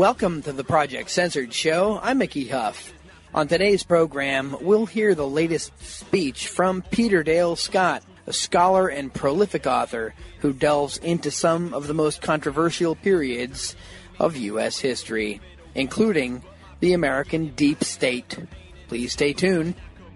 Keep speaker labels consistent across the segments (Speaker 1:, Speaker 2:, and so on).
Speaker 1: Welcome to the Project Censored Show. I'm Mickey Huff. On today's program, we'll hear the latest speech from Peter Dale Scott, a scholar and prolific author who delves into some of the most controversial periods of U.S. history, including the American deep state. Please stay tuned.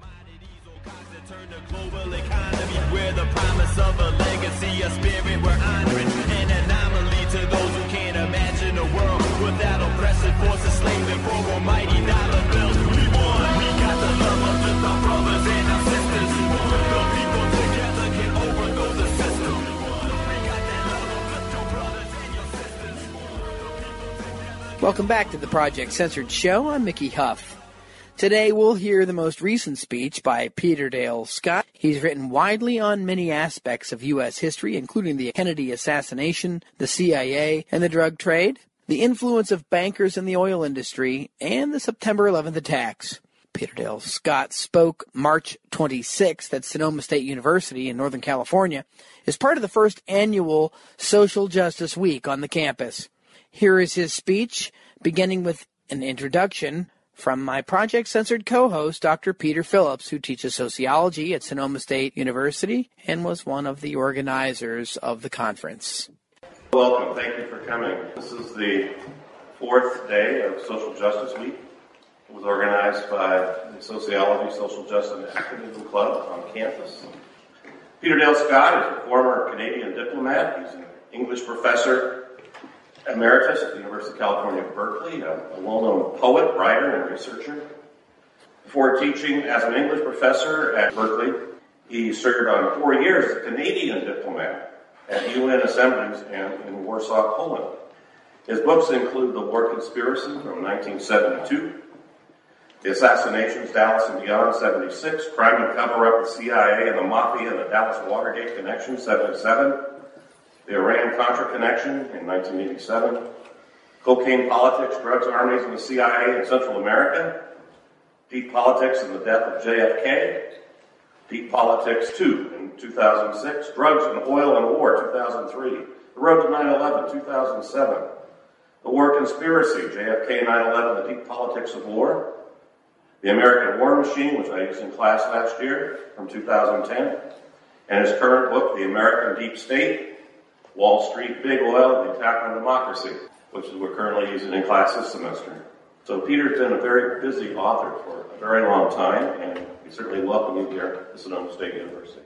Speaker 2: Without oppressive forces, slaving for almighty dollar bills. We won. We got the love of just our brothers and our sisters. We won. The people together can overthrow the system. We won. We got that love of just your brothers and your sisters. We won. The people together.
Speaker 1: Welcome back to the Project Censored Show. I'm Mickey Huff. Today we'll hear the most recent speech by Peter Dale Scott. He's written widely on many aspects of U.S. history, including the Kennedy assassination, the CIA, and the drug trade, the influence of bankers in the oil industry, and the September 11th attacks. Peter Dale Scott spoke March 26th at Sonoma State University in Northern California as part of the first annual Social Justice Week on the campus. Here is his speech, beginning with an introduction from my Project Censored co-host, Dr. Peter Phillips, who teaches sociology at Sonoma State University and was one of the organizers of the conference.
Speaker 3: Welcome. Thank you for coming. This is the fourth day of Social Justice Week. It was organized by the Sociology, Social Justice, and Activism Club on campus. Peter Dale Scott is a former Canadian diplomat. He's an English professor emeritus at the University of California, Berkeley, a well-known poet, writer, and researcher. Before teaching as an English professor at Berkeley, he served on 4 years as a Canadian diplomat at UN assemblies and in Warsaw, Poland. His books include The War Conspiracy from 1972, The Assassinations, Dallas and Beyond, 76, Crime and Cover-Up, the CIA and the Mafia and the Dallas Watergate Connection, 77, The Iran-Contra Connection in 1987, Cocaine Politics, Drugs, Armies, and the CIA in Central America, Deep Politics and the Death of JFK, Deep Politics 2 in 2006, Drugs and Oil and War, 2003, The Road to 9/11, 2007, The War Conspiracy, JFK 9/11, The Deep Politics of War, The American War Machine, which I used in class last year, from 2010, and his current book, The American Deep State, Wall Street, Big Oil, and the Attack on Democracy, which we're currently using in class this semester. So Peter's been a very busy author for a very long time, and we certainly welcome you here at Sonoma State University.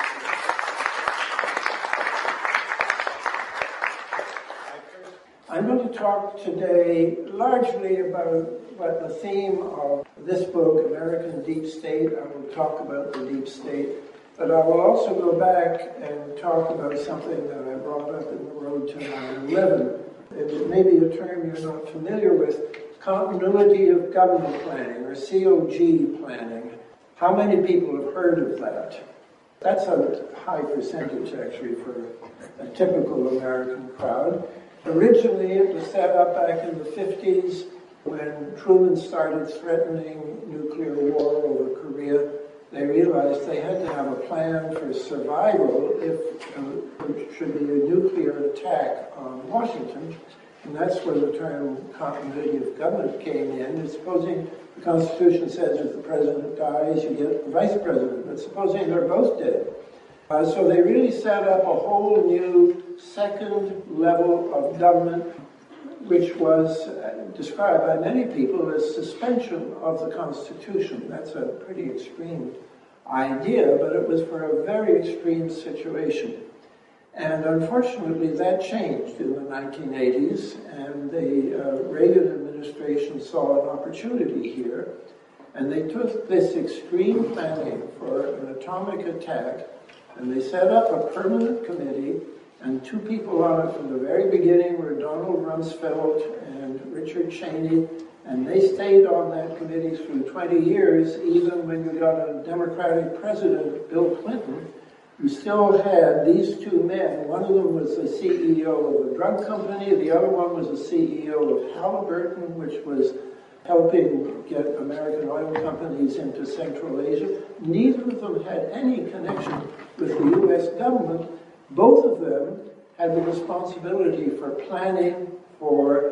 Speaker 4: I'm going to talk today largely about what the theme of this book, American Deep State. I will talk about the deep state, but I will also go back and talk about something that I brought up in the Road to 9/11. It may be a term you're not familiar with, continuity of government planning, or COG planning. How many people have heard of that? That's a high percentage, actually, for a typical American crowd. Originally, it was set up back in the 50s when Truman started threatening nuclear war over Korea. They realized they had to have a plan for survival if there should be a nuclear attack on Washington. And that's where the term continuity of government came in. And supposing the Constitution says if the president dies, you get the vice president. But supposing they're both dead. So they really set up a whole new second level of government, which was described by many people as suspension of the Constitution. That's a pretty extreme idea, but it was for a very extreme situation. And unfortunately, that changed in the 1980s, and the Reagan administration saw an opportunity here, and they took this extreme planning for an atomic attack, and they set up a permanent committee, and two people on it from the very beginning were Donald Rumsfeld and Richard Cheney, and they stayed on that committee through 20 years, even when you got a Democratic president, Bill Clinton, who still had these two men. One of them was the CEO of a drug company, the other one was the CEO of Halliburton, which was helping get American oil companies into Central Asia. Neither of them had any connection with the U.S. government. Both of them had the responsibility for planning for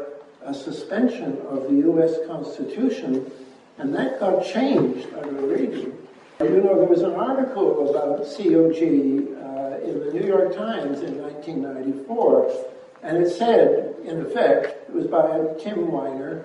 Speaker 4: a suspension of the U.S. Constitution, and that got changed under Reagan. You know, there was an article about COG in the New York Times in 1994, and it said, in effect, it was by Tim Weiner,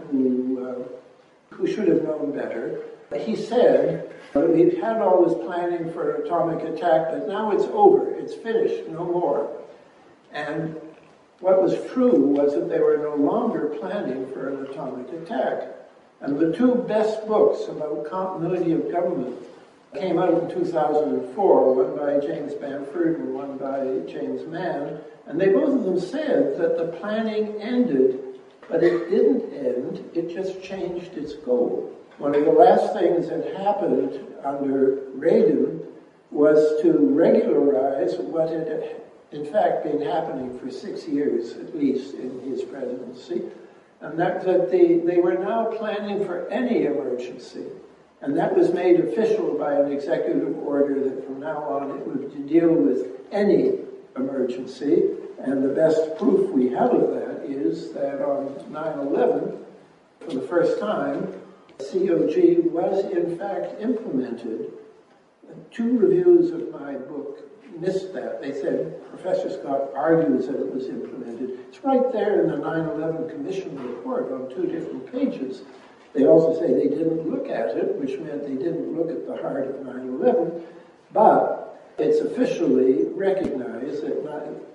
Speaker 4: who should have known better. He said, we've had all this planning for an atomic attack, but now it's over, it's finished, no more. And what was true was that they were no longer planning for an atomic attack. And the two best books about continuity of government came out in 2004, one by James Bamford and one by James Mann, and they both of them said that the planning ended, but it didn't end, it just changed its goal. One of the last things that happened under Reagan was to regularize what had in fact been happening for 6 years, at least, in his presidency, and that they were now planning for any emergency. And that was made official by an executive order that from now on it would deal with any emergency. And the best proof we have of that is that on 9/11, for the first time, COG was in fact implemented. Two reviews of my book missed that. They said Professor Scott argues that it was implemented. It's right there in the 9/11 Commission report on 2 different pages. They also say they didn't look at it, which meant they didn't look at the heart of 9/11, but it's officially recognized that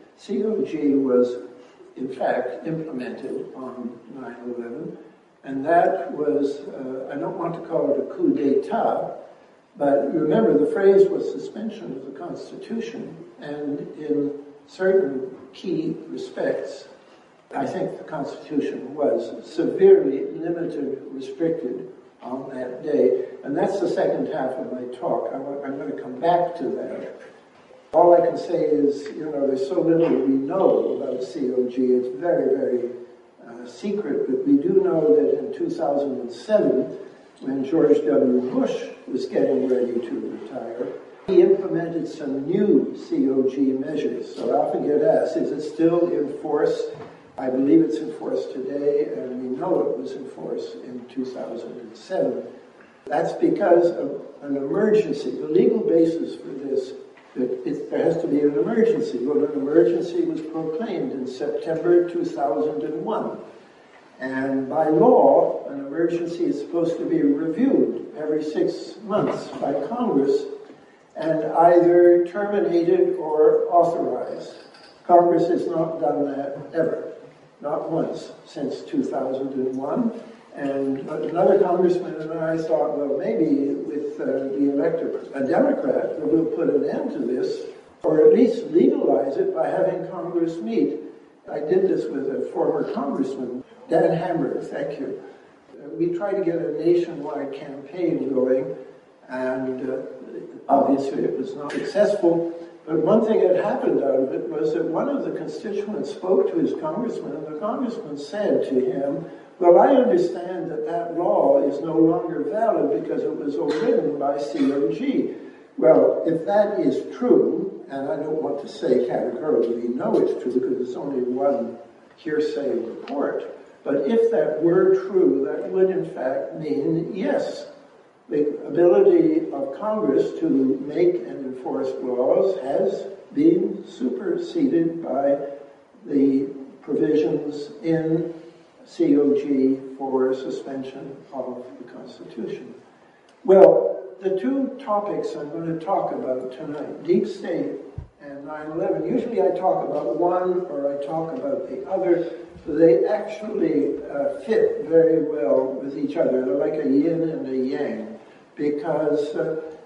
Speaker 4: COG was, in fact, implemented on 9/11, and that was, I don't want to call it a coup d'etat, but remember the phrase was suspension of the Constitution, and in certain key respects, I think the Constitution was severely limited, restricted on that day. And that's the second half of my talk. I'm going to come back to that. All I can say is, there's so little we know about COG. It's very, very secret. But we do know that in 2007, when George W. Bush was getting ready to retire, he implemented some new COG measures. So I often get asked, is it still in force? I believe it's in force today, and we know it was in force in 2007. That's because of an emergency. The legal basis for this, there has to be an emergency. Well, an emergency was proclaimed in September 2001. And by law, an emergency is supposed to be reviewed every 6 months by Congress and either terminated or authorized. Congress has not done that ever. Not once since 2001. And another congressman and I thought, well, maybe with we elect a Democrat, we'll put an end to this, or at least legalize it by having Congress meet. I did this with a former congressman, Dan Hammer, thank you. We tried to get a nationwide campaign going, and obviously it was not successful. But one thing that happened out of it was that one of the constituents spoke to his congressman, and the congressman said to him, well, I understand that law is no longer valid because it was overridden by COG. Well, if that is true, and I don't want to say categorically we know it's true because it's only one hearsay report, but if that were true, that would in fact mean, yes, the ability of Congress to make and enforce laws has been superseded by the provisions in COG for suspension of the Constitution. Well, the two topics I'm going to talk about tonight, deep state and 9/11, usually I talk about one or I talk about the other. They actually fit very well with each other. They're like a yin and a yang. Because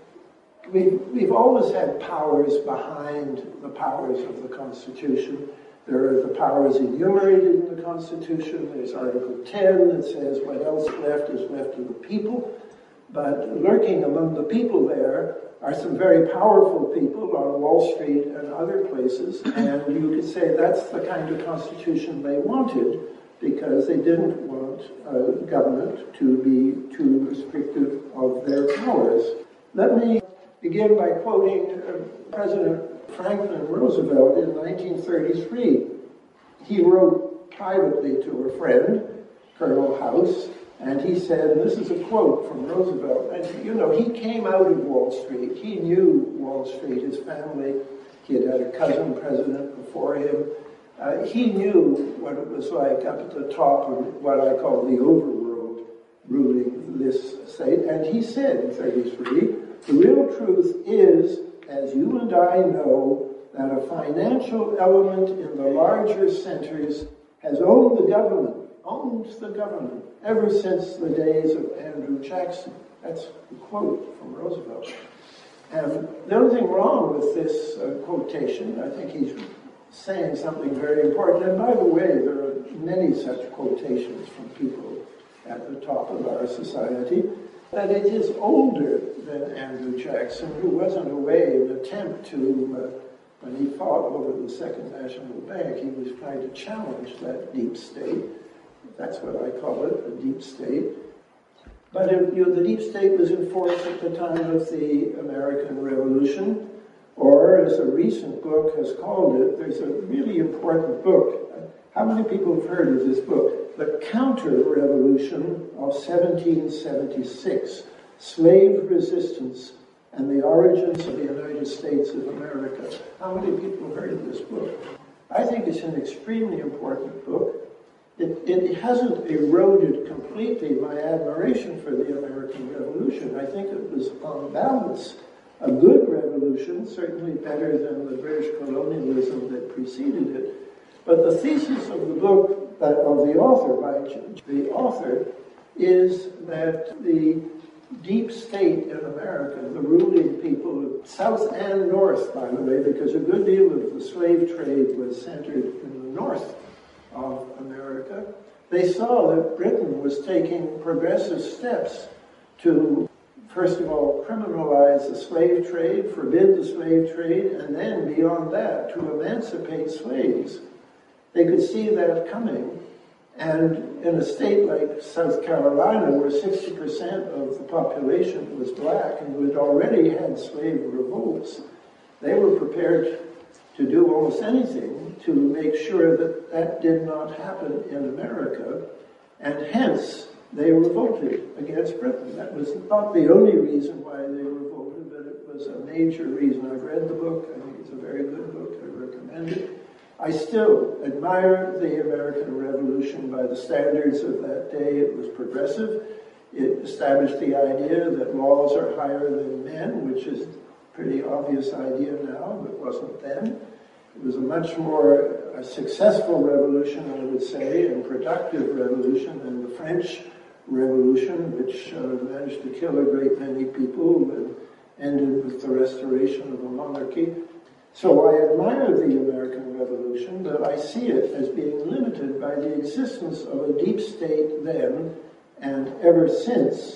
Speaker 4: we've always had powers behind the powers of the Constitution. There are the powers enumerated in the Constitution. There's Article 10 that says what else left is left to the people. But lurking among the people there are some very powerful people on Wall Street and other places. And you could say that's the kind of Constitution they wanted, because they didn't want government to be too restrictive of their powers. Let me begin by quoting President Franklin Roosevelt in 1933. He wrote privately to a friend, Colonel House, and he said, and this is a quote from Roosevelt, and he came out of Wall Street. He knew Wall Street, his family. He had had a cousin president before him. He knew what it was like up at the top of what I call the overworld ruling this state. And he said in 33, the real truth is, as you and I know, that a financial element in the larger centers has owned the government ever since the days of Andrew Jackson. That's a quote from Roosevelt. And there's nothing wrong with this quotation. I think he's saying something very important. And by the way, there are many such quotations from people at the top of our society, that it is older than Andrew Jackson, who wasn't away in an attempt to, when he fought over the Second National Bank, he was trying to challenge that deep state. That's what I call it, a deep state. But the deep state was in force at the time of the American Revolution, or as a recent book has called it, there's a really important book. How many people have heard of this book? The Counter-Revolution of 1776, Slave Resistance and the Origins of the United States of America. How many people have heard of this book? I think it's an extremely important book. It hasn't eroded completely my admiration for the American Revolution. I think it was, on balance, a good revolution, certainly better than the British colonialism that preceded it. But the thesis of the book, of the author, is that the deep state in America, the ruling people, south and north, by the way, because a good deal of the slave trade was centered in the north of America, they saw that Britain was taking progressive steps to, first of all, criminalize the slave trade, forbid the slave trade, and then, beyond that, to emancipate slaves. They could see that coming. And in a state like South Carolina, where 60% of the population was black and who had already had slave revolts, they were prepared to do almost anything to make sure that that did not happen in America, and hence they revolted against Britain. That was not the only reason why they revolted, but it was a major reason. I've read the book. I think it's a very good book. I recommend it. I still admire the American Revolution by the standards of that day. It was progressive. It established the idea that laws are higher than men, which is a pretty obvious idea now, but wasn't then. It was a much more successful revolution, I would say, and productive revolution than the French Revolution, which managed to kill a great many people and ended with the restoration of the monarchy. So I admire the American Revolution, but I see it as being limited by the existence of a deep state then and ever since.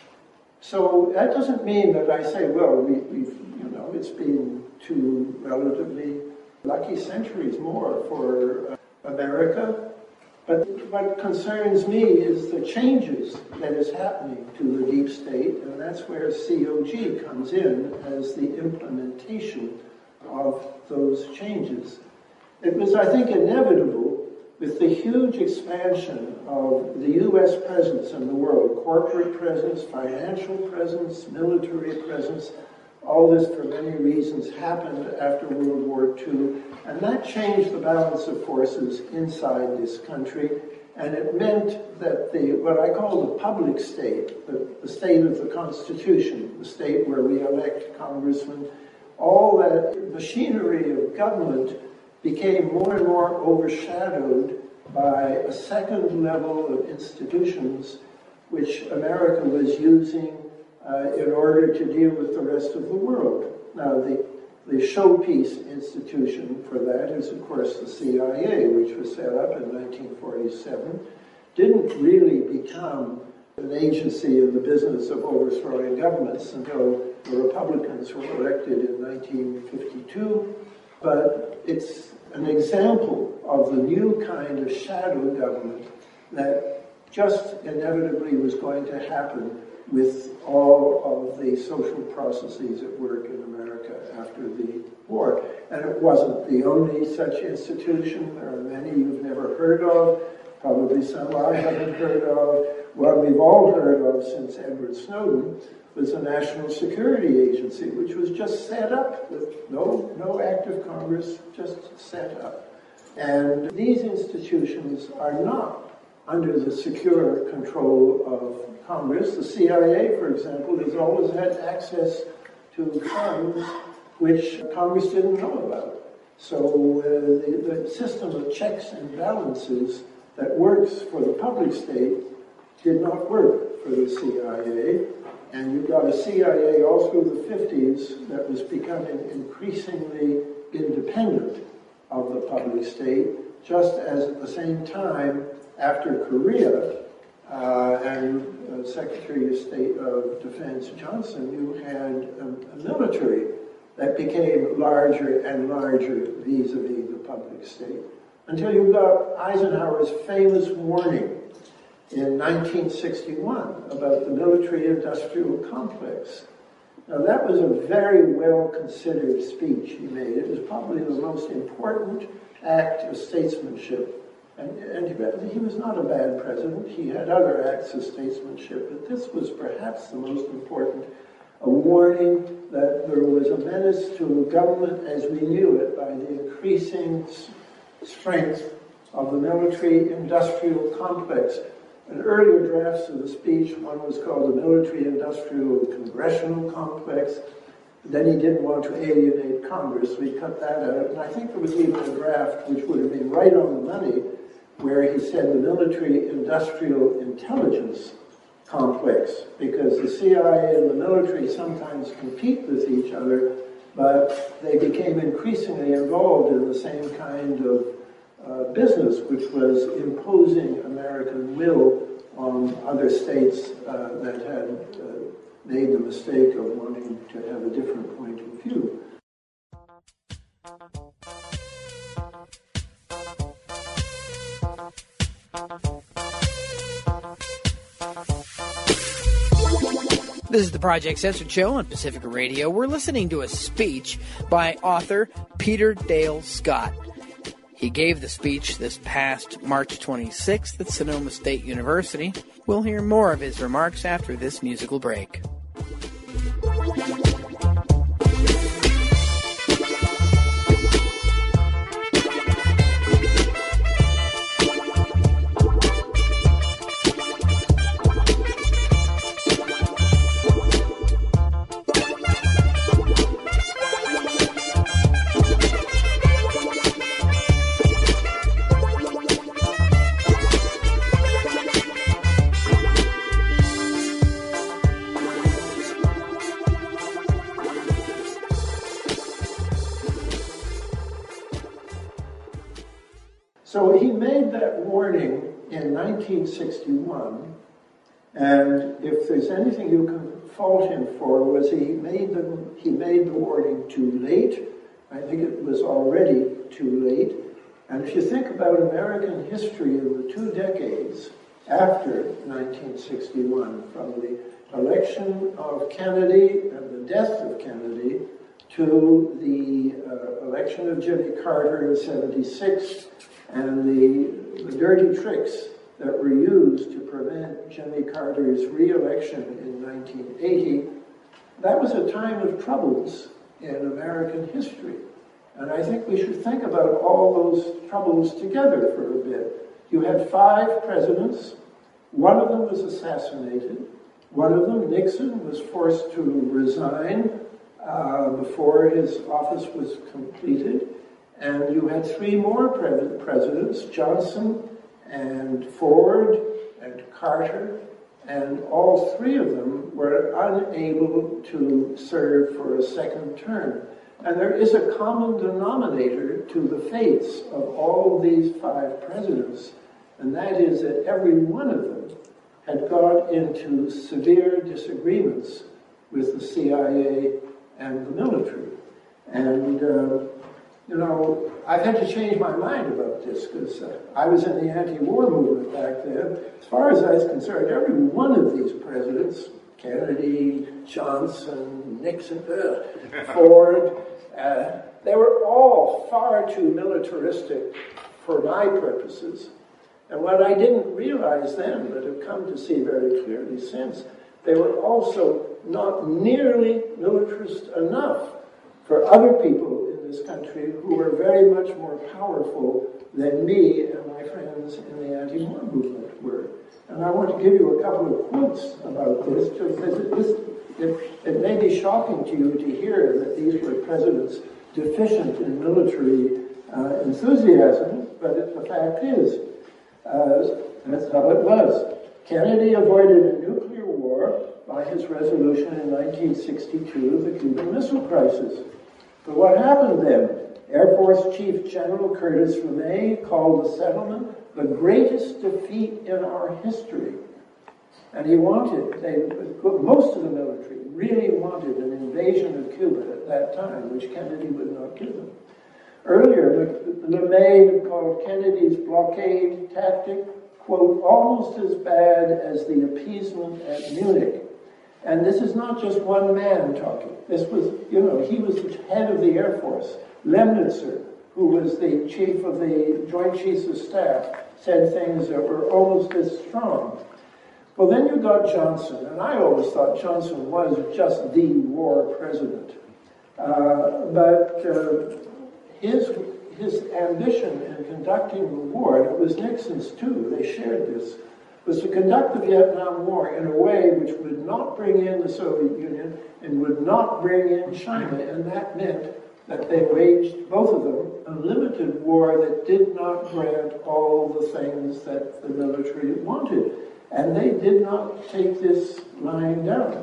Speaker 4: So that doesn't mean that I say, well, it's been two relatively lucky centuries more for America. But what concerns me is the changes that is happening to the deep state, and that's where COG comes in as the implementation of those changes. It was, I think, inevitable with the huge expansion of the U.S. presence in the world, corporate presence, financial presence, military presence. All this, for many reasons, happened after World War II, and that changed the balance of forces inside this country, and it meant that what I call the public state, the state of the Constitution, the state where we elect congressmen, all that machinery of government became more and more overshadowed by a second level of institutions which America was using in order to deal with the rest of the world. Now, the showpiece institution for that is, of course, the CIA, which was set up in 1947, didn't really become an agency in the business of overthrowing governments until the Republicans were elected in 1952. But it's an example of the new kind of shadow government that just inevitably was going to happen with all of the social processes at work in America after the war. And it wasn't the only such institution. There are many you've never heard of. Probably some I haven't heard of. What we've all heard of since Edward Snowden was the National Security Agency, which was just set up with no act of Congress, just set up. And these institutions are not under the secure control of Congress. The CIA, for example, has always had access to funds which Congress didn't know about. So the system of checks and balances that works for the public state did not work for the CIA. And you've got a CIA all through the 50s that was becoming increasingly independent of the public state, just as at the same time, after Korea and Secretary of State of Defense Johnson, you had a military that became larger and larger vis-a-vis the public state, until you got Eisenhower's famous warning in 1961 about the military-industrial complex. Now that was a very well-considered speech he made. It was probably the most important act of statesmanship. And he was not a bad president. He had other acts of statesmanship, but this was perhaps the most important, a warning that there was a menace to government as we knew it by the increasing strength of the military-industrial complex. In earlier drafts of the speech, one was called the military-industrial congressional complex. Then he didn't want to alienate Congress, so he cut that out. And I think there was even a draft which would have been right on the money, where he said the military-industrial intelligence complex, because the CIA and the military sometimes compete with each other, but they became increasingly involved in the same kind of business, which was imposing American will on other states that had made the mistake of wanting to have a different point of view.
Speaker 1: This is the Project Censored Show on Pacifica Radio. We're listening to a speech by author Peter Dale Scott. He gave the speech this past March 26th at Sonoma State University. We'll hear more of his remarks after this musical break.
Speaker 4: So he made that warning in 1961, and if there's anything you can fault him for, was he made the warning too late. I think it was already too late. And if you think about American history in the 2 decades after 1961, from the election of Kennedy and the death of Kennedy to the election of Jimmy Carter in 76, and the dirty tricks that were used to prevent Jimmy Carter's re-election in 1980, that was a time of troubles in American history. And I think we should think about all those troubles together for a bit. You had 5 presidents. One of them was assassinated. One of them, Nixon, was forced to resign before his office was completed. And you had 3 more presidents, Johnson and Ford and Carter, and all 3 of them were unable to serve for a second term. And there is a common denominator to the fates of all these 5 presidents, and that is that every one of them had got into severe disagreements with the CIA and the military. And I've had to change my mind about this because I was in the anti-war movement back then. As far as I was concerned, every one of these presidents, Kennedy, Johnson, Nixon, Ford, they were all far too militaristic for my purposes. And what I didn't realize then, but have come to see very clearly since, they were also not nearly militarist enough for other people in this country who were very much more powerful than me and my friends in the anti-war movement were. And I want to give you a couple of quotes about this, because it may be shocking to you to hear that these were presidents deficient in military enthusiasm, but the fact is, that's how it was. Kennedy avoided a nuclear war by his resolution in 1962 of the Cuban Missile Crisis. But what happened then? Air Force Chief General Curtis LeMay called the settlement the greatest defeat in our history. And he wanted, most of the military really wanted an invasion of Cuba at that time, which Kennedy would not give them. Earlier, LeMay called Kennedy's blockade tactic, quote, almost as bad as the appeasement at Munich. And this is not just one man talking. This was, he was the head of the Air Force. Lemnitzer, who was the chief of the Joint Chiefs of Staff, said things that were almost as strong. Well, then you got Johnson, and I always thought Johnson was just the war president. But his ambition in conducting the war, and it was Nixon's too, they shared this, was to conduct the Vietnam War in a way which would not bring in the Soviet Union and would not bring in China, and that meant that they waged, both of them, a limited war that did not grant all the things that the military wanted. And they did not take this lying down.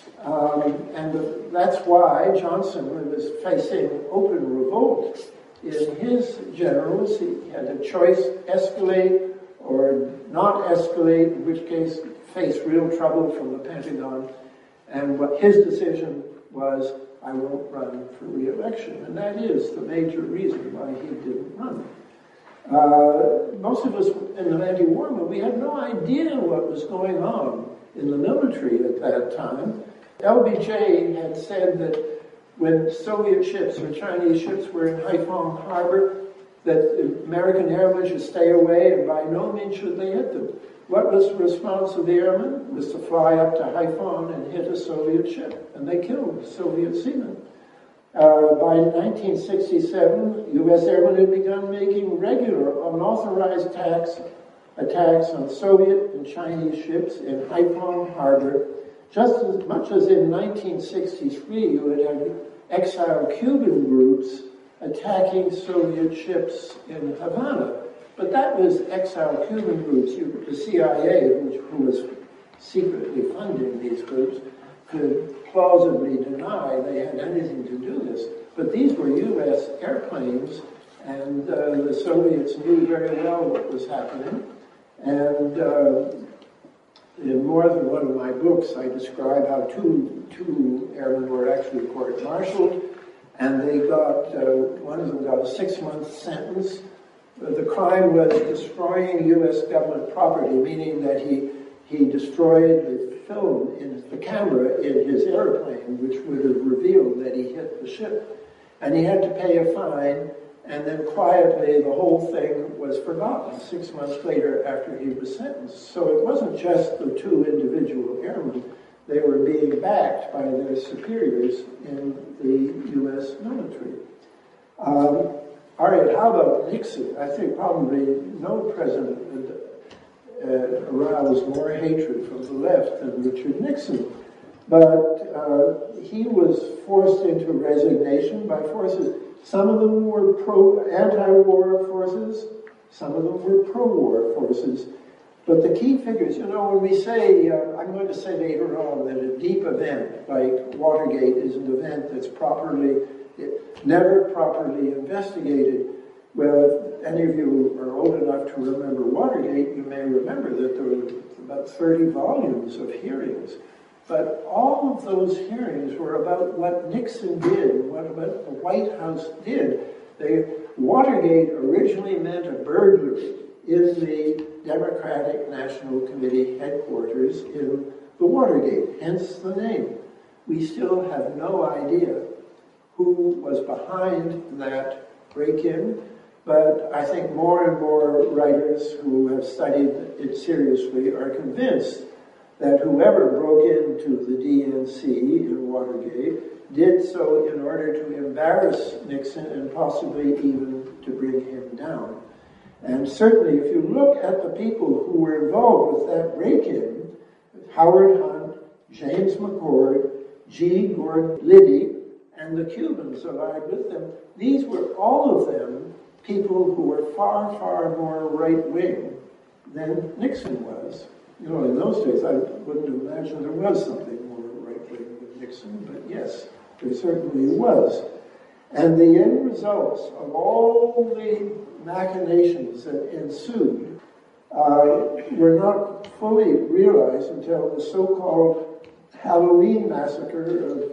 Speaker 4: That's why Johnson, when he was facing open revolt, in his generals, he had a choice, escalate or not escalate, in which case face real trouble from the Pentagon. And what his decision was, I won't run for re-election. And that is the major reason why he didn't run. Most of us in the anti-war movement, we had no idea what was going on in the military at that time. LBJ had said that when Soviet ships or Chinese ships were in Haiphong Harbor, that American airmen should stay away and by no means should they hit them. What was the response of the airmen? Was to fly up to Haiphong and hit a Soviet ship, and they killed Soviet seamen. By 1967, U.S. airmen had begun making regular, unauthorized attacks on Soviet and Chinese ships in Haiphong Harbor. Just as much as in 1963, you would have exiled Cuban groups attacking Soviet ships in Havana. But that was exiled Cuban groups. The CIA, who was secretly funding these groups, could plausibly deny they had anything to do with this. But these were U.S. airplanes, and the Soviets knew very well what was happening. And in more than one of my books, I describe how two airmen were actually court-martialed, and they got, one of them got a 6-month sentence. The crime was destroying U.S. government property, meaning that he destroyed the film in the camera in his airplane, which would have revealed that he hit the ship. And he had to pay a fine, and then quietly the whole thing was forgotten 6 months later after he was sentenced. So it wasn't just the two individual airmen. They were being backed by their superiors in the U.S. military. All right, how about Nixon? I think probably no president aroused more hatred from the left than Richard Nixon. But he was forced into resignation by forces. Some of them were anti-war forces, some of them were pro-war forces. But the key figures, when we say, I'm going to say later on that a deep event like Watergate is an event that's never properly investigated. Well, if any of you are old enough to remember Watergate, you may remember that there were about 30 volumes of hearings. But all of those hearings were about what Nixon did, what the White House did. Watergate originally meant a burglary in the Democratic National Committee headquarters in the Watergate, hence the name. We still have no idea who was behind that break-in. But I think more and more writers who have studied it seriously are convinced that whoever broke into the DNC in Watergate did so in order to embarrass Nixon and possibly even to bring him down. And certainly if you look at the people who were involved with that break-in, Howard Hunt, James McCord, G. Gordon Liddy, and the Cubans allied with them, these were all of them people who were far, far more right-wing than Nixon was. You know, in those days, I wouldn't imagine there was something more right-wing than Nixon, but yes, there certainly was. And the end results of all the machinations that ensued were not fully realized until the so-called Halloween massacre of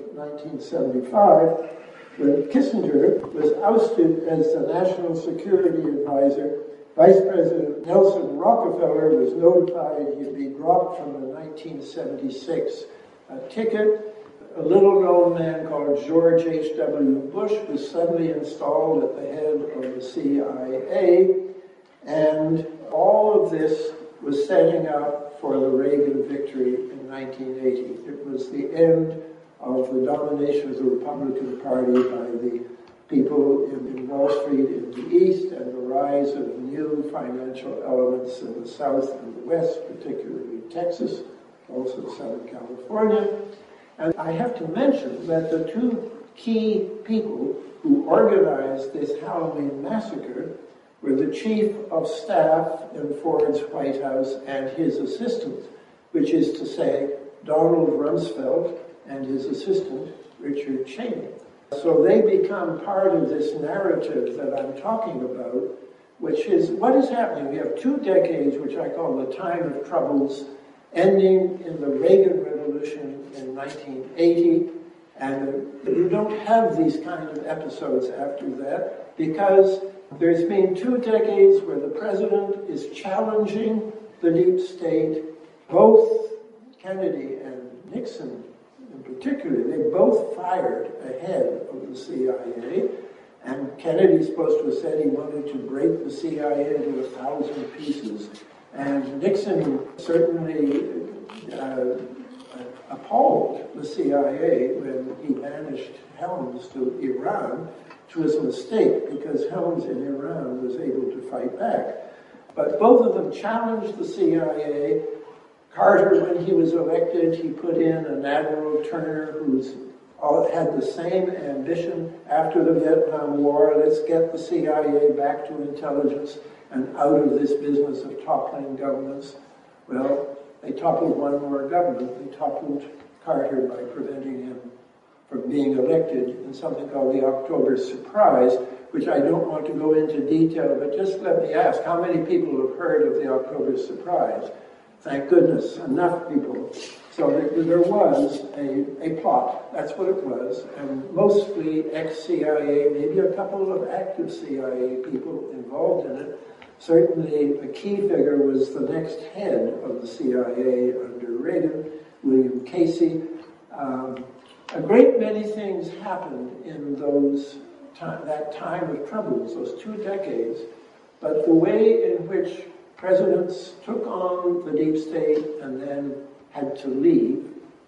Speaker 4: 1975, when Kissinger was ousted as the National Security Advisor. Vice President Nelson Rockefeller was notified he'd be dropped from the 1976 ticket. A little-known man called George H.W. Bush was suddenly installed at the head of the CIA, and all of this was setting up for the Reagan victory in 1980. It was the end of the domination of the Republican Party by the people in Wall Street in the East, and the rise of new financial elements in the South and the West, particularly Texas, also Southern California. And I have to mention that the two key people who organized this Halloween massacre were the chief of staff in Ford's White House and his assistant, which is to say Donald Rumsfeld and his assistant, Richard Cheney. So they become part of this narrative that I'm talking about, which is what is happening. We have 2 decades, which I call the time of troubles, ending in the Reagan Revolution in 1980, and you don't have these kind of episodes after that, because there's been 2 decades where the president is challenging the deep state. Both Kennedy and Nixon in particular, they both fired ahead of the CIA, and Kennedy's supposed to have said he wanted to break the CIA into 1,000 pieces, and Nixon certainly appalled the CIA when he banished Helms to Iran, which was a mistake because Helms in Iran was able to fight back. But both of them challenged the CIA. Carter, when he was elected, he put in an Admiral Turner who's had the same ambition after the Vietnam War. Let's get the CIA back to intelligence and out of this business of toppling governments. Well, they toppled one more government. They toppled Carter by preventing him from being elected in something called the October Surprise, which I don't want to go into detail, but just let me ask, how many people have heard of the October Surprise? Thank goodness, enough people. So there was a plot, that's what it was, and mostly ex-CIA, maybe a couple of active CIA people involved in it. Certainly a key figure was the next head of the CIA under Reagan, William Casey. A great many things happened in that time of troubles, those 2 decades, but the way in which presidents took on the deep state and then had to leave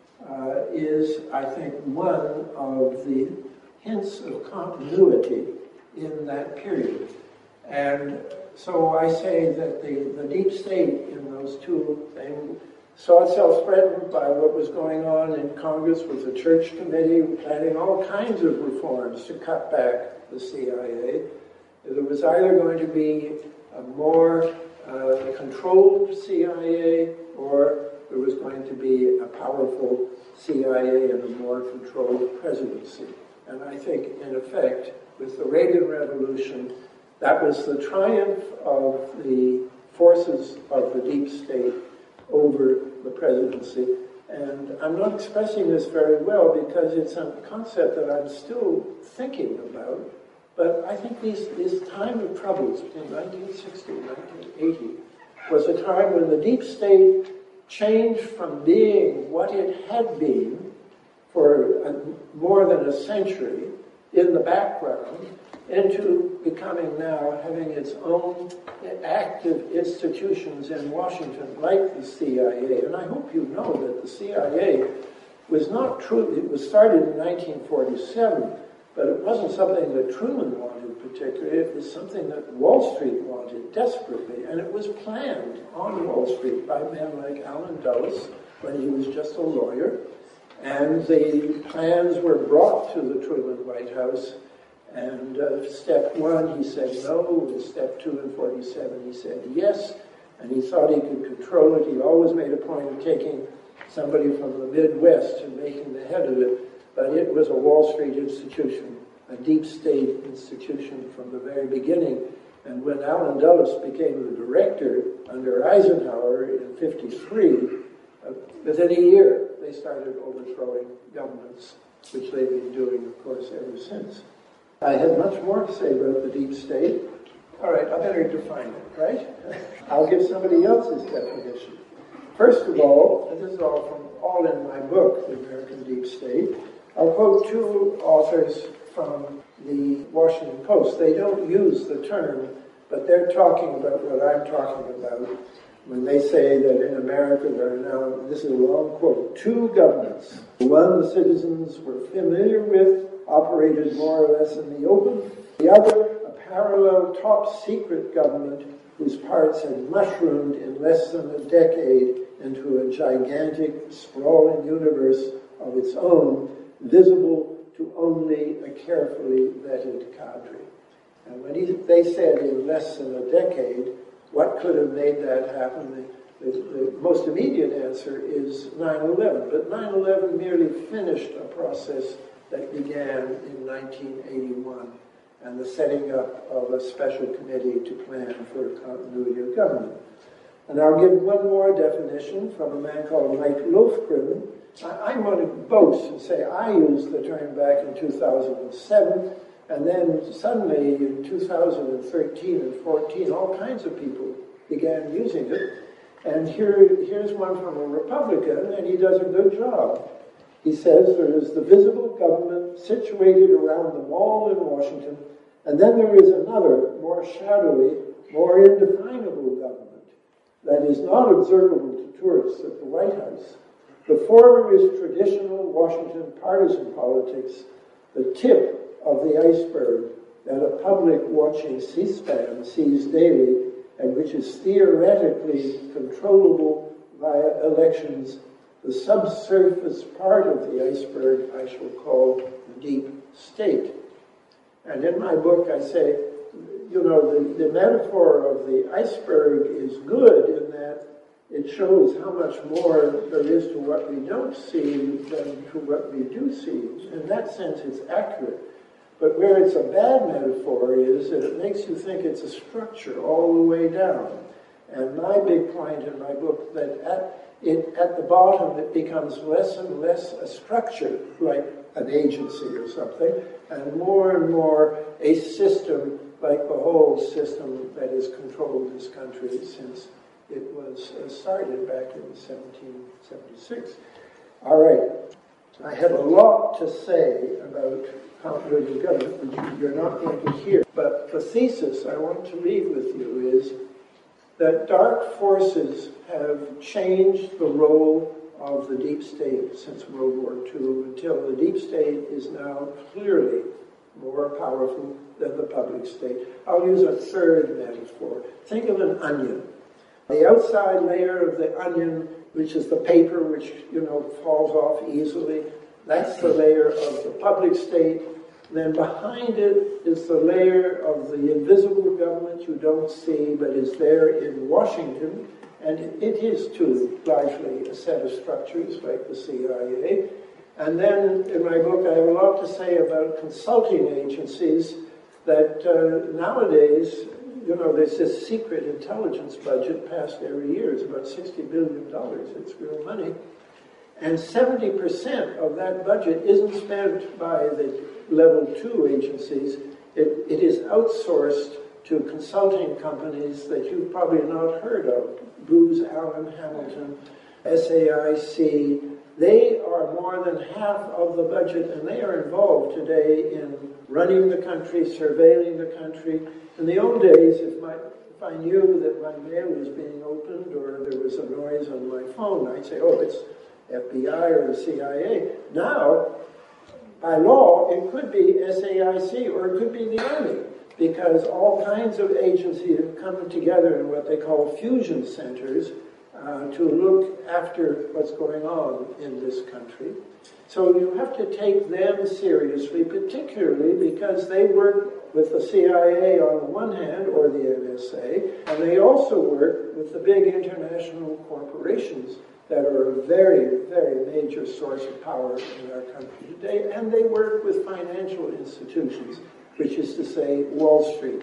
Speaker 4: is, I think, one of the hints of continuity in that period. And so I say that the deep state in those 2 things saw itself threatened by what was going on in Congress with the Church Committee planning all kinds of reforms to cut back the CIA. There was either going to be a more controlled CIA, or there was going to be a powerful CIA and a more controlled presidency. And I think, in effect, with the Reagan Revolution, that was the triumph of the forces of the deep state over the presidency. And I'm not expressing this very well because it's a concept that I'm still thinking about. But I think this time of troubles between 1960 and 1980 was a time when the deep state changed from being what it had been for more than a century in the background, into becoming now having its own active institutions in Washington, like the CIA. And I hope you know that the CIA was not true. It was started in 1947, but it wasn't something that Truman wanted particularly. It was something that Wall Street wanted desperately, and it was planned on Wall Street by men like Allen Dulles when he was just a lawyer. And the plans were brought to the Truman White House. And step 1, he said no. And step 2 and 47, he said yes. And he thought he could control it. He always made a point of taking somebody from the Midwest and making the head of it. But it was a Wall Street institution, a deep state institution from the very beginning. And when Allen Dulles became the director under Eisenhower in 1953, within a year, they started overthrowing governments, which they've been doing, of course, ever since. I had much more to say about the deep state. All right, I better define it, right? I'll give somebody else's definition. First of all, and this is all in my book, The American Deep State, I'll quote 2 authors from the Washington Post. They don't use the term, but they're talking about what I'm talking about when they say that in America there are now, this is a long quote, 2 governments. One the citizens were familiar with, operated more or less in the open. The other, a parallel top-secret government whose parts had mushroomed in less than a decade into a gigantic, sprawling universe of its own, visible to only a carefully vetted cadre. And when they said in less than a decade, what could have made that happen? The most immediate answer is 9/11. But 9/11 merely finished a process that began in 1981 and the setting up of a special committee to plan for continuity of government. And I'll give one more definition from a man called Mike Lofgren. I'm going to boast and say I used the term back in 2007, and then suddenly in 2013 and 14, all kinds of people began using it. And here's one from a Republican, and he does a good job. He says there is the visible government situated around the Mall in Washington, and then there is another, more shadowy, more indefinable government that is not observable to tourists at the White House. The former is traditional Washington partisan politics, the tip of the iceberg that a public watching C-SPAN sees daily, and which is theoretically controllable via elections. The subsurface part of the iceberg I shall call the deep state. And in my book I say, the metaphor of the iceberg is good in that it shows how much more there is to what we don't see than to what we do see. In that sense, it's accurate. But where it's a bad metaphor is that it makes you think it's a structure all the way down. And my big point in my book that at the bottom it becomes less and less a structure, like an agency or something, and more a system, like the whole system that has controlled this country since it was started back in 1776. All right. I have a lot to say about continuity of government, which you're not going to hear. But the thesis I want to leave with you is that dark forces have changed the role of the deep state since World War II until the deep state is now clearly more powerful than the public state. I'll use a third metaphor. Think of an onion. The outside layer of the onion, which is the paper which, falls off easily, that's the layer of the public state. Then behind it is the layer of the invisible government you don't see, but is there in Washington. And it is, too, largely a set of structures like the CIA. And then in my book, I have a lot to say about consulting agencies that nowadays, there's this secret intelligence budget passed every year. It's about $60 billion. It's real money. And 70% of that budget isn't spent by the level 2 agencies. It is outsourced to consulting companies that you've probably not heard of. Booz Allen Hamilton, SAIC, They are more than half of the budget, and they are involved today in running the country, surveilling the country. In the old days, if I knew that my mail was being opened or there was a noise on my phone, I'd say, oh, it's FBI or the CIA. Now, by law, it could be SAIC or it could be the Army, because all kinds of agencies have come together in what they call fusion centers to look after what's going on in this country. So you have to take them seriously, particularly because they work with the CIA on the one hand, or the NSA, and they also work with the big international corporations that are a very, very major source of power in our country today, and they work with financial institutions, which is to say Wall Street.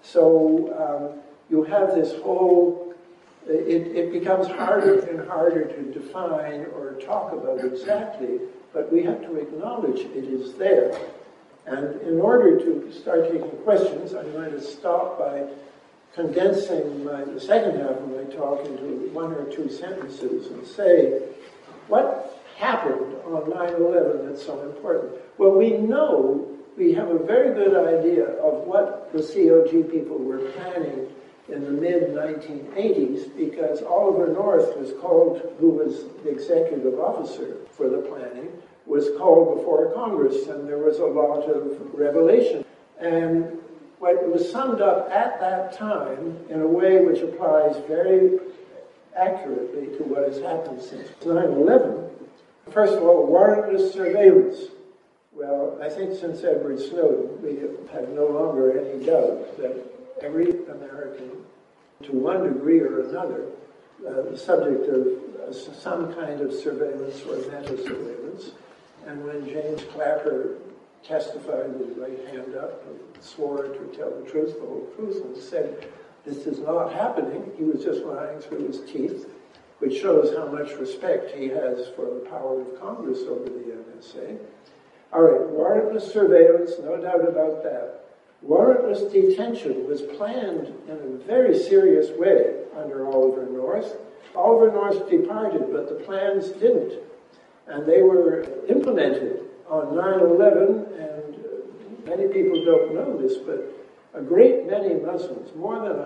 Speaker 4: So you have this whole, it becomes harder and harder to define or talk about exactly, but we have to acknowledge it is there. And in order to start taking questions, I'm going to stop by condensing the second half of my talk into one or two sentences and say, what happened on 9/11 that's so important? Well, we have a very good idea of what the COG people were planning in the mid-1980s, because Oliver North was called, who was the executive officer for the planning, was called before Congress, and there was a lot of revelation. And what it was summed up at that time in a way which applies very accurately to what has happened since 9/11. First of all, warrantless surveillance. Well, I think since Edward Snowden, we have no longer any doubt that every American, to one degree or another, the subject of some kind of surveillance or meta-surveillance. And when James Clapper testified with his right hand up, swore to tell the truth, the whole truth, and said, this is not happening, he was just lying through his teeth, which shows how much respect he has for the power of Congress over the NSA. All right, warrantless surveillance, no doubt about that. Warrantless detention was planned in a very serious way under Oliver North. Oliver North departed, but the plans didn't. And they were implemented on 9/11, and many people don't know this, but a great many Muslims, more than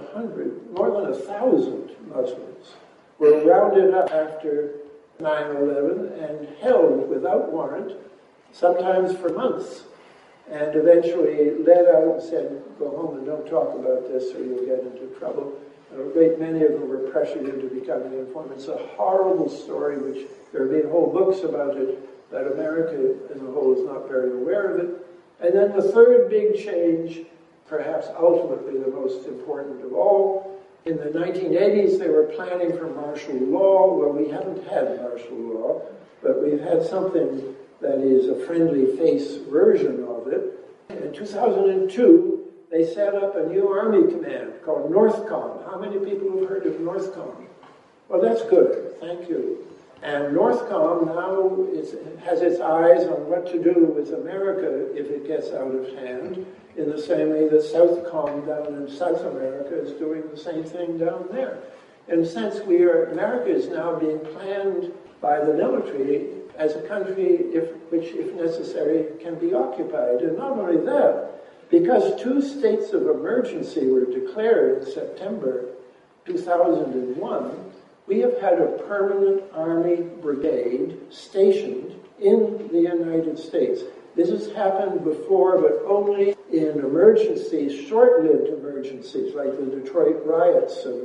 Speaker 4: 1,000 Muslims, were rounded up after 9/11 and held without warrant, sometimes for months, and eventually let out and said, go home and don't talk about this or you'll get into trouble. And a great many of them were pressured into becoming informants. It's a horrible story, which there have been whole books about it, that America as a whole is not very aware of it. And then the third big change, perhaps ultimately the most important of all, in the 1980s they were planning for martial law. Well, we haven't had martial law, but we've had something that is a friendly face version of it. In 2002, they set up a new army command called NORTHCOM. How many people have heard of NORTHCOM? Well, that's good. Thank you. And NORTHCOM now has its eyes on what to do with America if it gets out of hand, in the same way that SOUTHCOM down in South America is doing the same thing down there. In a sense, America is now being planned by the military as a country which, if necessary, can be occupied. And not only that, because 2 states of emergency were declared in September 2001, we have had a permanent Army brigade stationed in the United States. This has happened before, but only in emergencies, short-lived emergencies, like the Detroit riots of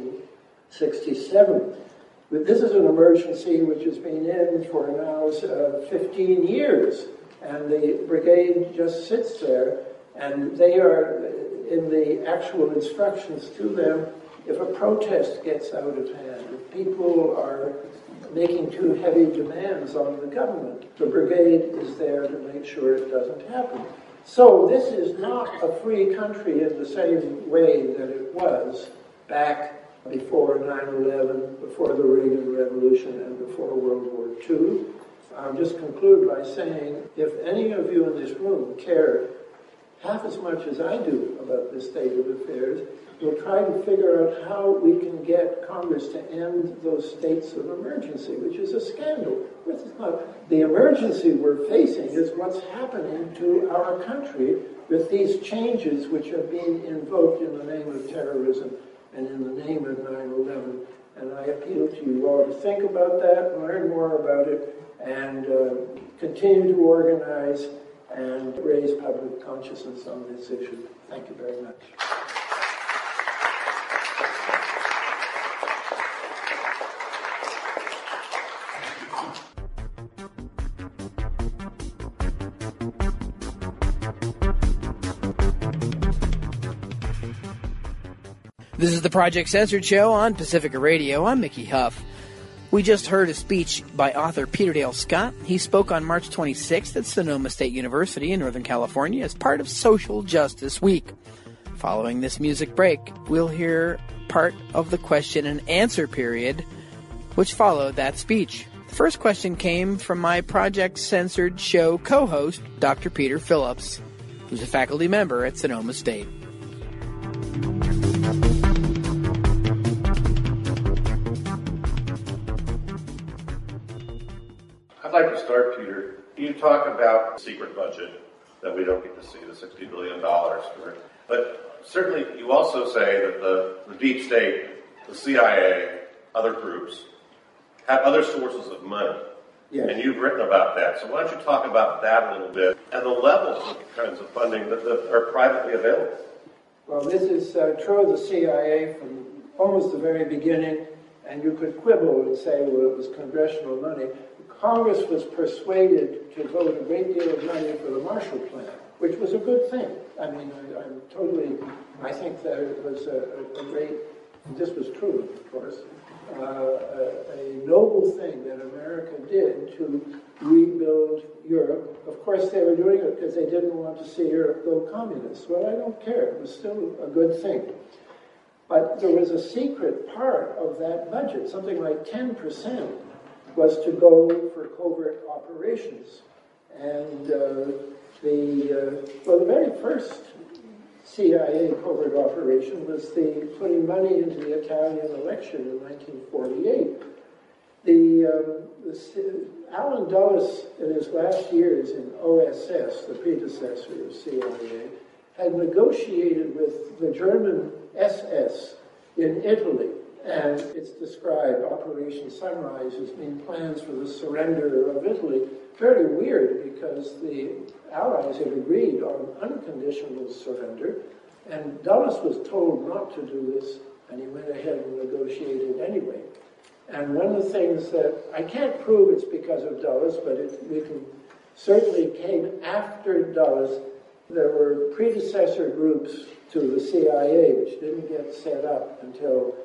Speaker 4: 1967. But this is an emergency which has been in for now 15 years, and the brigade just sits there, and they are, in the actual instructions to them, if a protest gets out of hand, if people are making too heavy demands on the government, the brigade is there to make sure it doesn't happen. So this is not a free country in the same way that it was back before 9/11, before the Reagan Revolution, and before World War II. I'll just conclude by saying, if any of you in this room care half as much as I do about this state of affairs, we'll try to figure out how we can get Congress to end those states of emergency, which is a scandal. This is not, the emergency we're facing is what's happening to our country with these changes which are being invoked in the name of terrorism and in the name of 9/11. And I appeal to you all to think about that, learn more about it, and continue to organize and raise public consciousness on this issue. Thank you very much.
Speaker 1: This is the Project Censored Show on Pacifica Radio. I'm Mickey Huff. We just heard a speech by author Peter Dale Scott. He spoke on March 26th at Sonoma State University in Northern California as part of Social Justice Week. Following this music break, we'll hear part of the question and answer period which followed that speech. The first question came from my Project Censored Show co-host, Dr. Peter Phillips, who's a faculty member at Sonoma State.
Speaker 3: I'd like to start, Peter. You talk about the secret budget that we don't get to see, the $60 billion for it. But certainly you also say that the deep state, the CIA, other groups, have other sources of money.
Speaker 4: Yes.
Speaker 3: And you've written about that. So why don't you talk about that a little bit and the levels of kinds of funding that are privately available?
Speaker 4: Well, this is true of the CIA from almost the very beginning, and you could quibble and say, well, it was congressional money. Congress was persuaded to vote a great deal of money for the Marshall Plan, which was a good thing. I mean, I think that it was a great, this was true, of course, a noble thing that America did to rebuild Europe. Of course, they were doing it because they didn't want to see Europe go communist. Well, I don't care. It was still a good thing. But there was a secret part of that budget, something like 10%, was to go for covert operations. And the very first CIA covert operation was the putting money into the Italian election in 1948. Allen Dulles, in his last years in OSS, the predecessor of CIA, had negotiated with the German SS in Italy, and it's described, Operation Sunrise, as being plans for the surrender of Italy. Very weird, because the Allies had agreed on unconditional surrender, and Dulles was told not to do this, and he went ahead and negotiated anyway. And one of the things that, I can't prove it's because of Dulles, but we can certainly came after Dulles. There were predecessor groups to the CIA, which didn't get set up until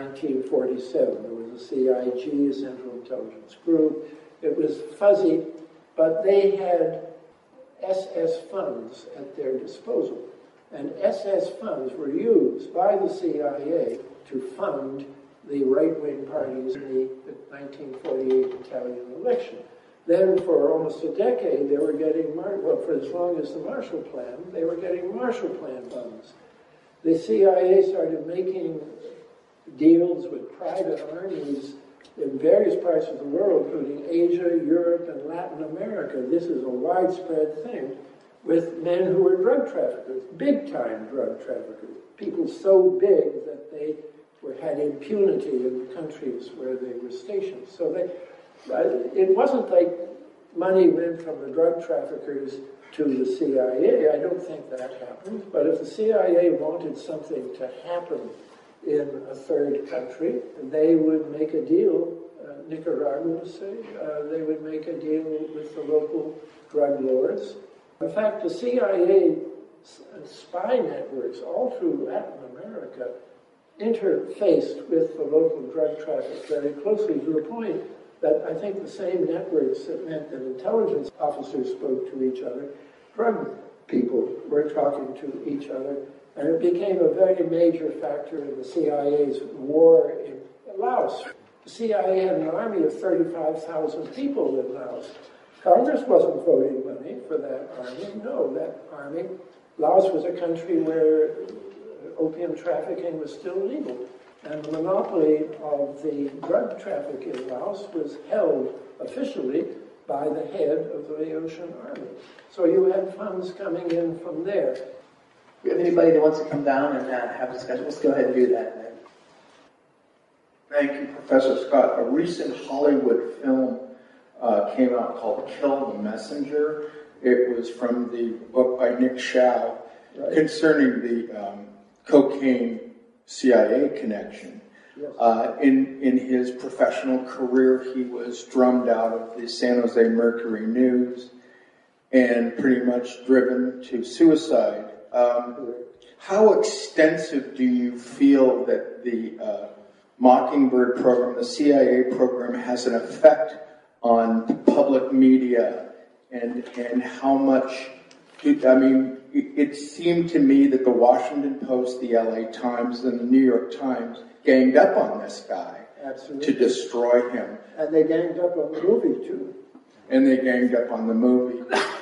Speaker 4: 1947. There was a CIG, a Central Intelligence Group. It was fuzzy, but they had SS funds at their disposal. And SS funds were used by the CIA to fund the right-wing parties in the 1948 Italian election. Then for almost a decade, they were getting, for as long as the Marshall Plan, they were getting Marshall Plan funds. The CIA started making deals with private armies in various parts of the world, including Asia, Europe, and Latin America. This is a widespread thing with men who were drug traffickers, big-time drug traffickers, people so big that they had impunity in the countries where they were stationed. So it wasn't like money went from the drug traffickers to the CIA. I don't think that happened. But if the CIA wanted something to happen in a third country, they would make a deal, Nicaragua, say, they would make a deal with the local drug lords. In fact, the CIA spy networks all through Latin America interfaced with the local drug traffic very closely, to the point that I think the same networks that meant that intelligence officers spoke to each other, drug people were talking to each other, and it became a very major factor in the CIA's war in Laos. The CIA had an army of 35,000 people in Laos. Congress wasn't voting money for that army. No, that army, Laos was a country where opium trafficking was still legal. And the monopoly of the drug traffic in Laos was held officially by the head of the Laotian army. So you had funds coming in from there.
Speaker 1: Do we have anybody that wants to come down and have a discussion? Let's go ahead and do that then.
Speaker 5: Thank you, Professor Scott. A recent Hollywood film came out called Kill the Messenger. It was from the book by Nick Shao concerning the cocaine CIA connection.
Speaker 4: Yes.
Speaker 5: In his professional career, he was drummed out of the San Jose Mercury News and pretty much driven to suicide. How extensive do you feel that the Mockingbird program, the CIA program, has an effect on public media, and how much? It seemed to me that the Washington Post, the LA Times, and the New York Times ganged up on this guy.
Speaker 4: Absolutely.
Speaker 5: To destroy him.
Speaker 4: And they ganged up on the movie, too.
Speaker 5: And they ganged up on the movie.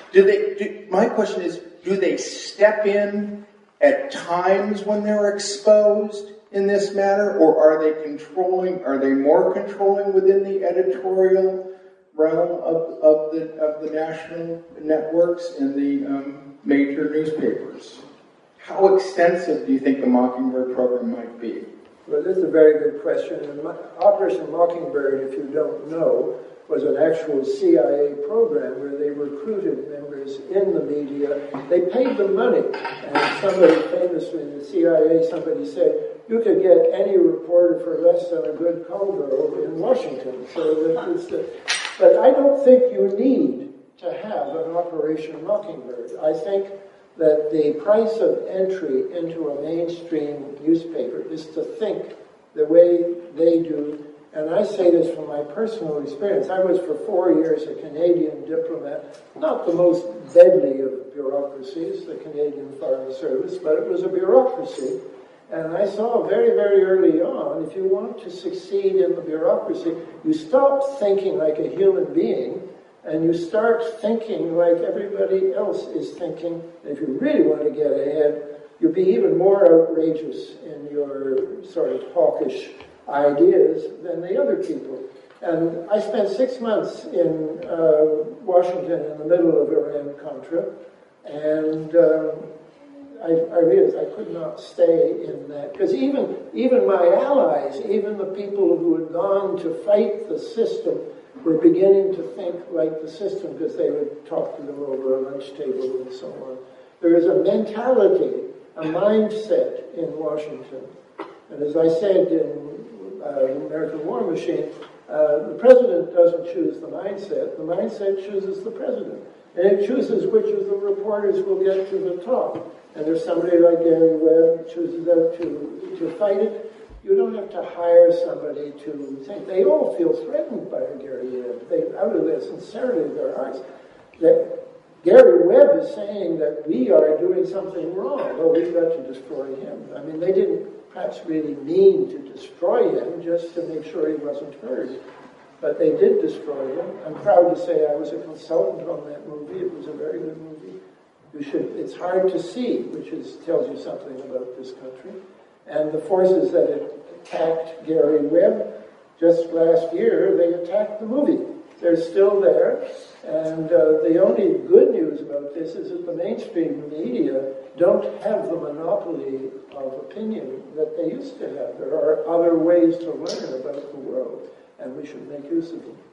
Speaker 5: My question is, do they step in at times when they're exposed in this matter, or are they more controlling within the editorial realm of the national networks and the major newspapers? How extensive do you think the Mockingbird program might be?
Speaker 4: Well, this is a very good question. And Operation Mockingbird, if you don't know, was an actual CIA program where they recruited members in the media. They paid them money. And somebody famously in the CIA, somebody said, you could get any reporter for less than a good Congo in Washington. But I don't think you need to have an Operation Mockingbird. I think that the price of entry into a mainstream newspaper is to think the way they do. And I say this from my personal experience. I was for 4 years a Canadian diplomat, not the most deadly of bureaucracies, the Canadian Foreign Service, but it was a bureaucracy. And I saw very, very early on, if you want to succeed in the bureaucracy, you stop thinking like a human being, and you start thinking like everybody else is thinking. And if you really want to get ahead, you'll be even more outrageous in your sort of hawkish ideas than the other people. And I spent 6 months in Washington in the middle of Iran-Contra, and I realized I could not stay in that, because even my allies, even the people who had gone to fight the system, were beginning to think like the system, because they would talk to them over a lunch table and so on. There is a mentality, a mindset in Washington. And as I said in American War Machine, the president doesn't choose the mindset chooses the president. And it chooses which of the reporters will get to the top. And there's somebody like Gary Webb chooses out to fight it. You don't have to hire somebody to think. They all feel threatened by Gary Webb. Out of their sincerity of their hearts. That Gary Webb is saying that we are doing something wrong. Well, we've got to destroy him. I mean, they didn't perhaps really mean to destroy him, just to make sure he wasn't heard. But they did destroy him. I'm proud to say I was a consultant on that movie. It was a very good movie. It's hard to see, which tells you something about this country. And the forces that had attacked Gary Webb, just last year, they attacked the movie. They're still there. And the only good news about this is that the mainstream media don't have the monopoly of opinion that they used to have. There are other ways to learn about the world, and we should make use of them.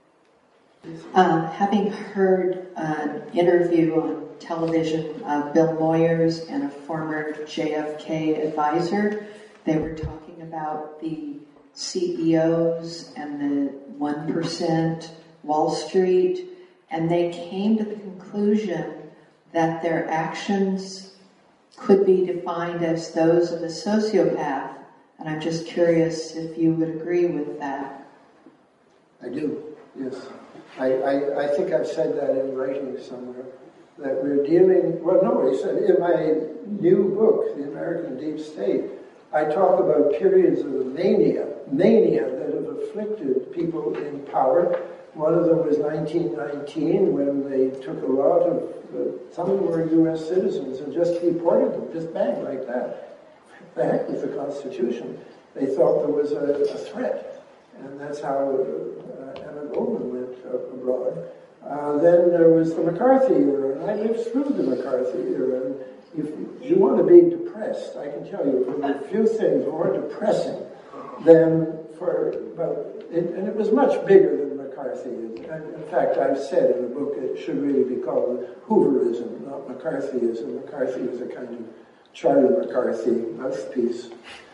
Speaker 6: Having heard an interview on television of Bill Moyers and a former JFK advisor, they were talking about the CEOs and the 1%, Wall Street, and they came to the conclusion that their actions could be defined as those of a sociopath. And I'm just curious if you would agree with that.
Speaker 4: I do, yes. I think I've said that in writing somewhere, that we're dealing, well, no, I said in my new book, The American Deep State, I talk about periods of mania that have afflicted people in power. One of them was 1919, when they took a lot of, some of them were U.S. citizens, and just deported them, just bang, like that. The heck with the Constitution. They thought there was a threat, and that's how Emma Goldman went abroad. Then there was the McCarthy era, and I lived through the McCarthy era. And if you want to be depressed, I can tell you, there were a few things more depressing than and it was much bigger than McCarthy. And in fact, I've said in the book it should really be called Hooverism, not McCarthyism. McCarthy was a kind of Charlie McCarthy mouthpiece.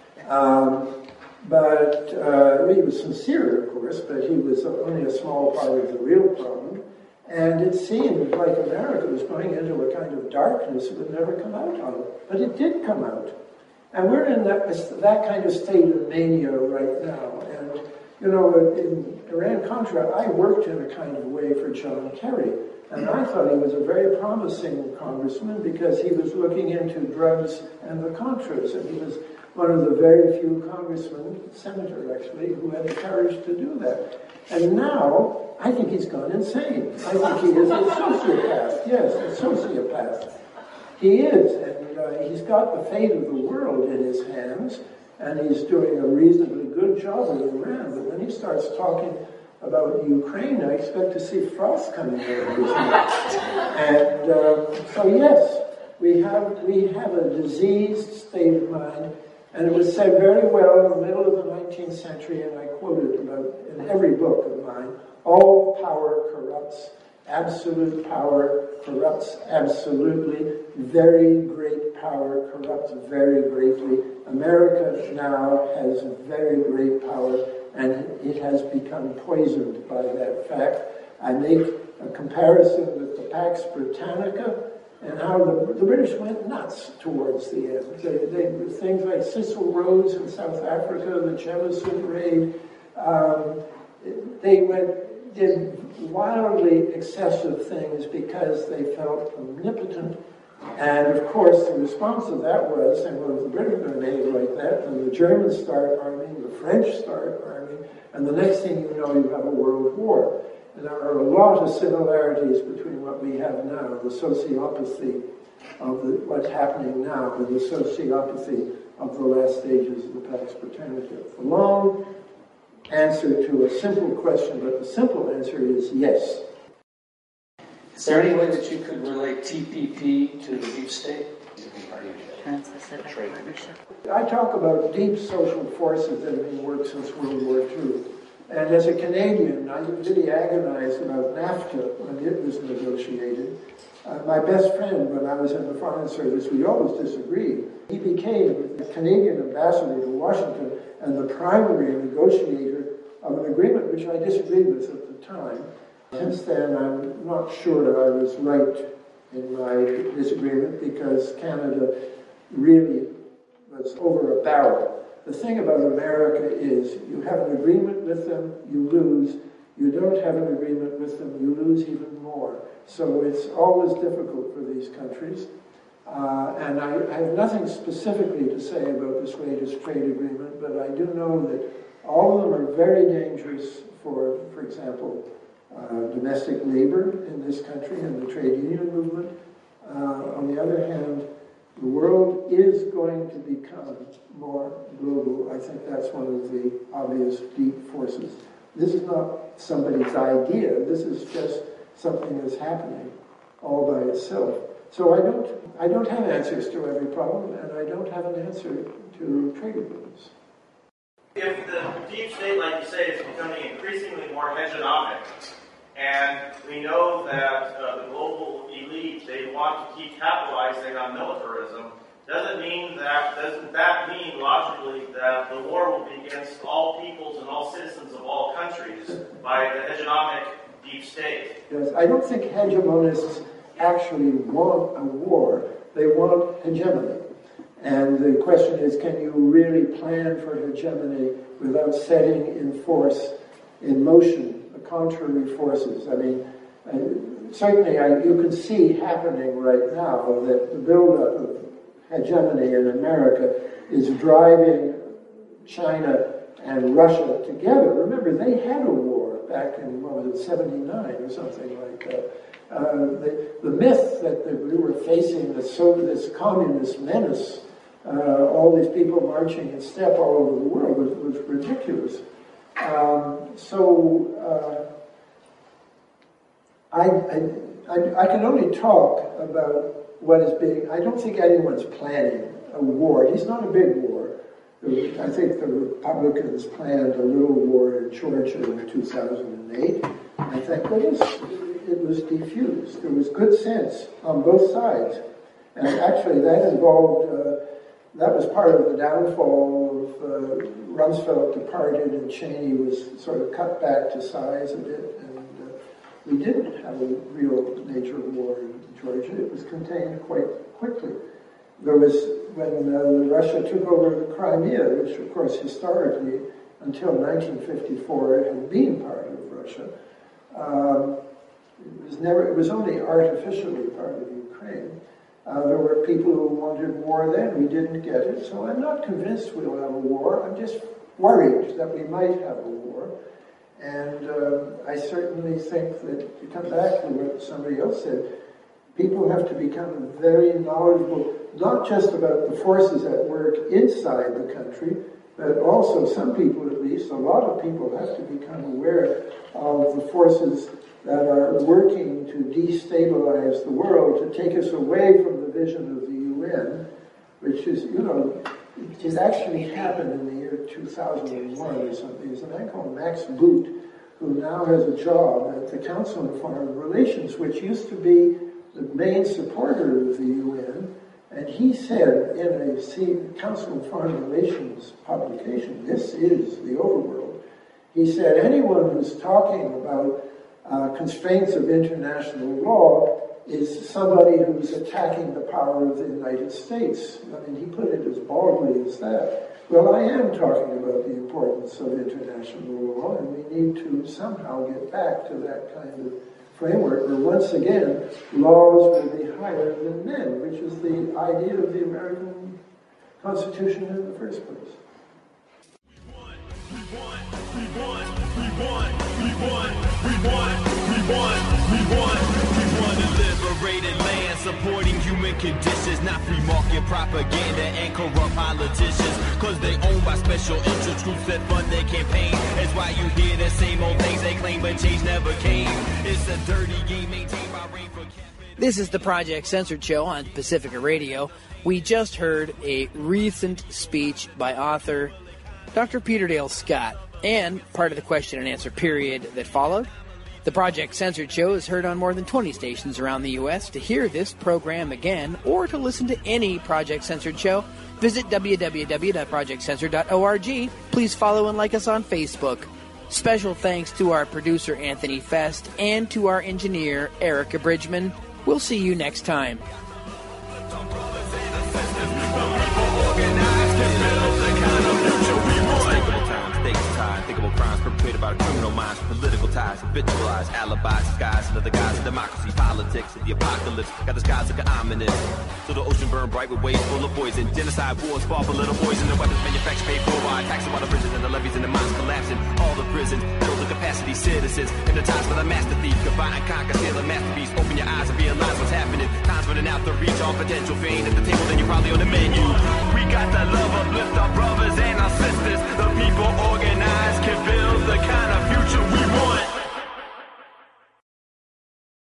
Speaker 4: He was sincere, of course, but he was only a small part of the real problem. And it seemed like America was going into a kind of darkness it would never come out of. But it did come out. And we're in that kind of state of mania right now. And, in Iran-Contra, I worked in a kind of way for John Kerry. And I thought he was a very promising congressman because he was looking into drugs and the Contras. And he was one of the very few congressmen, senator actually, who had the courage to do that. And now, I think he's gone insane. I think he is a sociopath. Yes, a sociopath. He is, and he's got the fate of the world in his hands, and he's doing a reasonably good job in Iran. But when he starts talking about Ukraine, I expect to see frost coming out of his mouth. And so yes, we have a diseased state of mind, and it was said very well in the middle of the 19th century, and I quoted about in every book of mine, all power corrupts, absolute power corrupts absolutely, very great power corrupts very greatly. America now has very great power, and it has become poisoned by that fact. I make a comparison with the Pax Britannica and how the British went nuts towards the end. Things like Cecil Rhodes in South Africa, the Jemison raid, they did wildly excessive things because they felt omnipotent. And of course, the response to that was, and well, if the British are going to behave like that, then the Germans start arming, the French start arming, and the next thing you know, you have a world war. And there are a lot of similarities between what we have now, the sociopathy of what's happening now, and the sociopathy of the last stages of the Pax Britannica. A long answer to a simple question, but the simple answer is yes.
Speaker 7: Is there any way that you could relate TPP to the deep state?
Speaker 6: Trans-Pacific Partnership.
Speaker 4: I talk about deep social forces that have been worked since World War II. And as a Canadian, I really agonized about NAFTA when it was negotiated. My best friend, when I was in the Foreign Service, we always disagreed. He became the Canadian ambassador to Washington and the primary negotiator of an agreement which I disagreed with at the time. Since then, I'm not sure that I was right in my disagreement because Canada really was over a barrel. The thing about America is you have an agreement with them, you lose. You don't have an agreement with them, you lose even more. So it's always difficult for these countries. And I have nothing specifically to say about this latest trade agreement, but I do know that all of them are very dangerous for example, domestic labor in this country and the trade union movement. On the other hand, the world is going to become more global. I think that's one of the obvious deep forces. This is not somebody's idea. This is just something that's happening all by itself. So I don't have answers to every problem, and I don't have an answer to trade agreements.
Speaker 8: If the deep state, like you say, is becoming increasingly more hegemonic, and we know that the global elite, they want to keep capitalizing on militarism, doesn't that mean logically that the war will be against all peoples and all citizens of all countries by the hegemonic deep state?
Speaker 4: Yes, I don't think hegemonists actually want a war. They want hegemony. And the question is, can you really plan for hegemony without setting in motion the contrary forces? I mean, certainly you can see happening right now that the buildup of hegemony in America is driving China and Russia together. Remember, they had a war back in, 79 or something like that. The myth that we were facing this communist menace all these people marching in step all over the world was ridiculous. I can only talk about what is being. I don't think anyone's planning a war. It's not a big war. I think the Republicans planned a little war in Georgia in 2008. I think it was diffused. There was good sense on both sides. And actually that involved, that was part of the downfall of Rumsfeld departed and Cheney was sort of cut back to size a bit. And we didn't have a real major war in Georgia. It was contained quite quickly. There was, when Russia took over the Crimea, which of course historically, until 1954, it had been part of Russia, it was only artificially part of Ukraine. There were people who wanted war then. We didn't get it. So I'm not convinced we'll have a war. I'm just worried that we might have a war. And I certainly think that, to come back to what somebody else said, people have to become very knowledgeable, not just about the forces at work inside the country, but also some people, at least, a lot of people have to become aware of the forces that are working to destabilize the world, to take us away from the vision of the UN, which is, it actually happened in the year 2001 or something. There's a man called Max Boot, who now has a job at the Council on Foreign Relations, which used to be the main supporter of the UN, and he said in a Council on Foreign Relations publication, this is the overworld, he said anyone who's talking about constraints of international law is somebody who's attacking the power of the United States. I mean, he put it as baldly as that. Well, I am talking about the importance of international law, and we need to somehow get back to that kind of framework where, once again, laws will be higher than men, which is the idea of the American Constitution in the first place.
Speaker 2: We want a liberated land, supporting human conditions, not free market propaganda and corrupt politicians, cause they owned by special interest groups that fund their campaign. That's why you hear the same old things they claim, but change never came. It's a dirty game maintained by rain for
Speaker 1: This is the Project Censored Show on Pacifica Radio. We just heard a recent speech by author Dr. Peter Dale Scott, and part of the question and answer period that followed. The Project Censored Show is heard on more than 20 stations around the U.S. To hear this program again, or to listen to any Project Censored show, visit www.projectcensored.org. Please follow and like us on Facebook. Special thanks to our producer, Anthony Fest, and to our engineer, Erica Bridgman. We'll see you next time.
Speaker 2: Crimes perpetrated by criminal minds, political ties, habitualized alibis, disguised under the guise of democracy, politics, and the apocalypse. Got the skies looking ominous. So the ocean burned bright with waves full of poison. Genocide wars fought for little boys, and the weapons manufactured paid for by taxing while the bridges and the levees and the mines collapsing. All the prisons build the capacity citizens. And the times for the master thief, combine and conquer, steal a masterpiece. Open your eyes and realize what's happening. Time's running out to reach all potential. If you ain't at the table, then you're probably on the menu. We got the love, uplift our brothers and our sisters. The people organized can build the kind of future we want.